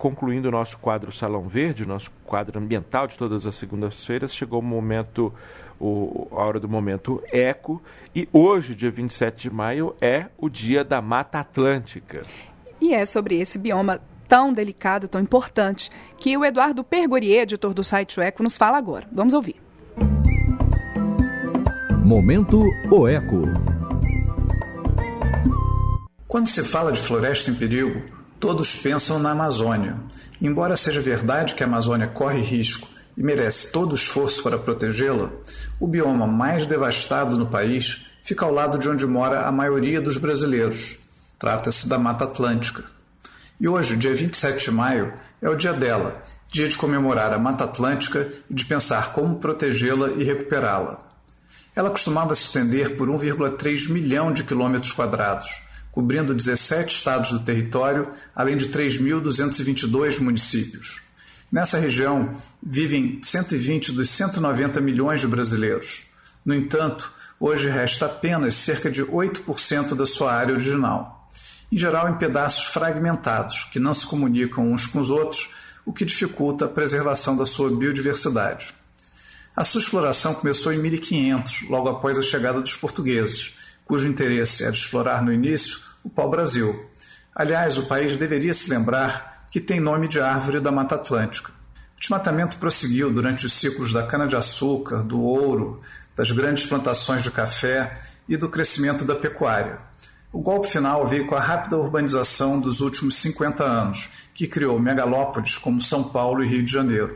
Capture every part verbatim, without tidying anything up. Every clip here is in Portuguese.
concluindo o nosso quadro Salão Verde, o nosso quadro ambiental de todas as segundas-feiras, chegou o momento, o, a hora do momento eco, e hoje, dia vinte e sete de maio, é o dia da Mata Atlântica. E é sobre esse bioma tão delicado, tão importante, que o Eduardo Pergorier, editor do site O Eco, nos fala agora. Vamos ouvir. Momento O Eco. Quando se fala de floresta em perigo, todos pensam na Amazônia. Embora seja verdade que a Amazônia corre risco e merece todo o esforço para protegê-la, o bioma mais devastado no país fica ao lado de onde mora a maioria dos brasileiros. Trata-se da Mata Atlântica. E hoje, dia vinte e sete de maio, é o dia dela, dia de comemorar a Mata Atlântica e de pensar como protegê-la e recuperá-la. Ela costumava se estender por um vírgula três milhão de quilômetros quadrados, cobrindo dezessete estados do território, além de três mil duzentos e vinte e dois municípios. Nessa região, vivem cento e vinte dos cento e noventa milhões de brasileiros. No entanto, hoje resta apenas cerca de oito por cento da sua área original. Em geral em pedaços fragmentados, que não se comunicam uns com os outros, o que dificulta a preservação da sua biodiversidade. A sua exploração começou em mil e quinhentos, logo após a chegada dos portugueses, cujo interesse era explorar no início o pau-brasil. Aliás, o país deveria se lembrar que tem nome de árvore da Mata Atlântica. O desmatamento prosseguiu durante os ciclos da cana-de-açúcar, do ouro, das grandes plantações de café e do crescimento da pecuária. O golpe final veio com a rápida urbanização dos últimos cinquenta anos, que criou megalópolis como São Paulo e Rio de Janeiro.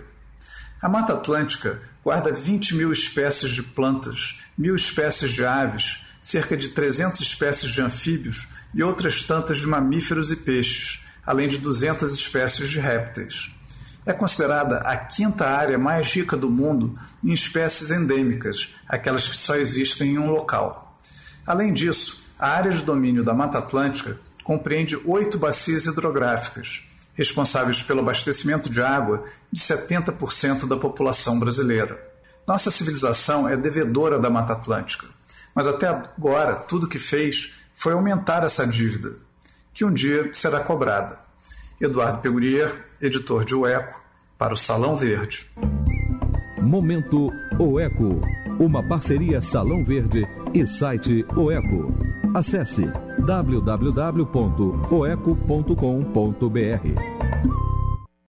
A Mata Atlântica guarda vinte mil espécies de plantas, mil espécies de aves, cerca de trezentas espécies de anfíbios e outras tantas de mamíferos e peixes, além de duzentas espécies de répteis. É considerada a quinta área mais rica do mundo em espécies endêmicas, aquelas que só existem em um local. Além disso, a área de domínio da Mata Atlântica compreende oito bacias hidrográficas, responsáveis pelo abastecimento de água de setenta por cento da população brasileira. Nossa civilização é devedora da Mata Atlântica, mas até agora tudo o que fez foi aumentar essa dívida, que um dia será cobrada. Eduardo Pergorier, editor de O Eco, para o Salão Verde. Momento O Eco, uma parceria Salão Verde e site O Eco. Acesse w w w ponto o eco ponto com ponto b r.